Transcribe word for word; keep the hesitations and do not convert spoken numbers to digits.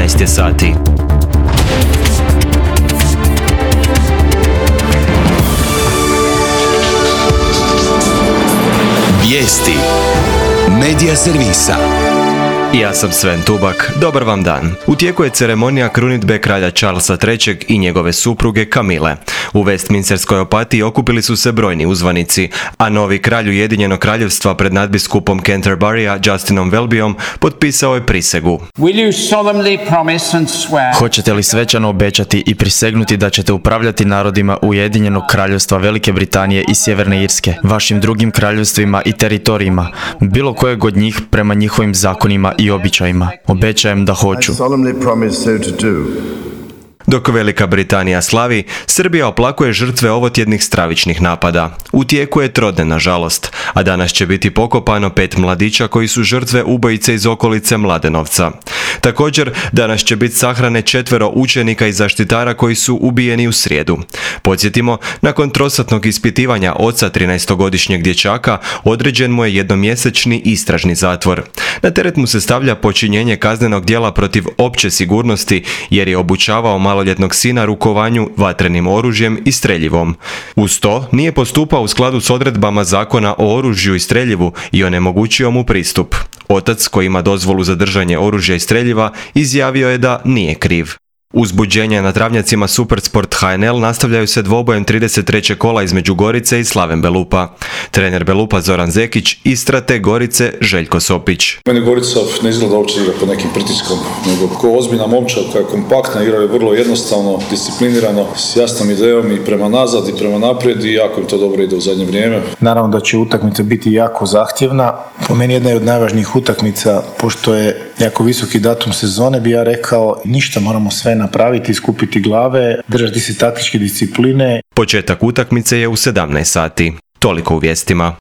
jedanaest je sati. Vijesti Medija servisa. Ja sam Sven Tubak, dobar vam dan. U tijeku je ceremonija krunidbe kralja Charlesa trećeg i njegove supruge Camille. U Westminsterskoj opatiji okupili su se brojni uzvanici, a novi kralj Ujedinjenog kraljevstva pred nadbiskupom Canterburya, Justinom Welbyom, potpisao je prisegu. Hoćete li svečano obećati i prisegnuti da ćete upravljati narodima Ujedinjenog kraljevstva Velike Britanije i Sjeverne Irske, vašim drugim kraljevstvima i teritorijima, bilo kojeg od njih prema njihovim zakonima i običajima? Obećajem da hoću. Dok Velika Britanija slavi, Srbija oplakuje žrtve ovotjednih stravičnih napada. U tijeku je trodne, nažalost, a danas će biti pokopano pet mladića koji su žrtve ubojice iz okolice Mladenovca. Također, danas će biti sahrane četvero učenika i zaštitara koji su ubijeni u srijedu. Podsjetimo, nakon trosatnog ispitivanja oca trinaestogodišnjeg dječaka, određen mu je jednomjesečni istražni zatvor. Na teret mu se stavlja počinjenje kaznenog djela protiv opće sigurnosti, jer je obučavao maloljetnog sina rukovanju vatrenim oružjem i streljivom. Uz to, nije postupao u skladu s odredbama zakona o oružju i streljivu i onemogućio mu pristup. Otac, koji ima dozvolu za držanje oružja i streljiva, izjavio je da nije kriv. Uzbuđenje na travnjacima Supersport H N L nastavljaju se dvobojem trideset trećeg kola između Gorice i Slaven Belupa. Trener Belupa Zoran Zekić i strateg Gorice Željko Sopić. Meni Gorica ne izgleda uopće igra pod nekim pritiskom, nego ko ozbiljna momčad koja je kompaktna, igra je vrlo jednostavno, disciplinirano, s jasnom idejom i prema nazad i prema naprijed i jako im to dobro ide u zadnje vrijeme. Naravno da će utakmica biti jako zahtjevna. Po meni jedna je od najvažnijih utakmica, pošto je jako visoki datum sezone, bi ja rekao, ništa, moramo sve napraviti, skupiti glave, držati se taktičke discipline. Početak utakmice je u sedamnaest sati. Toliko u vijestima.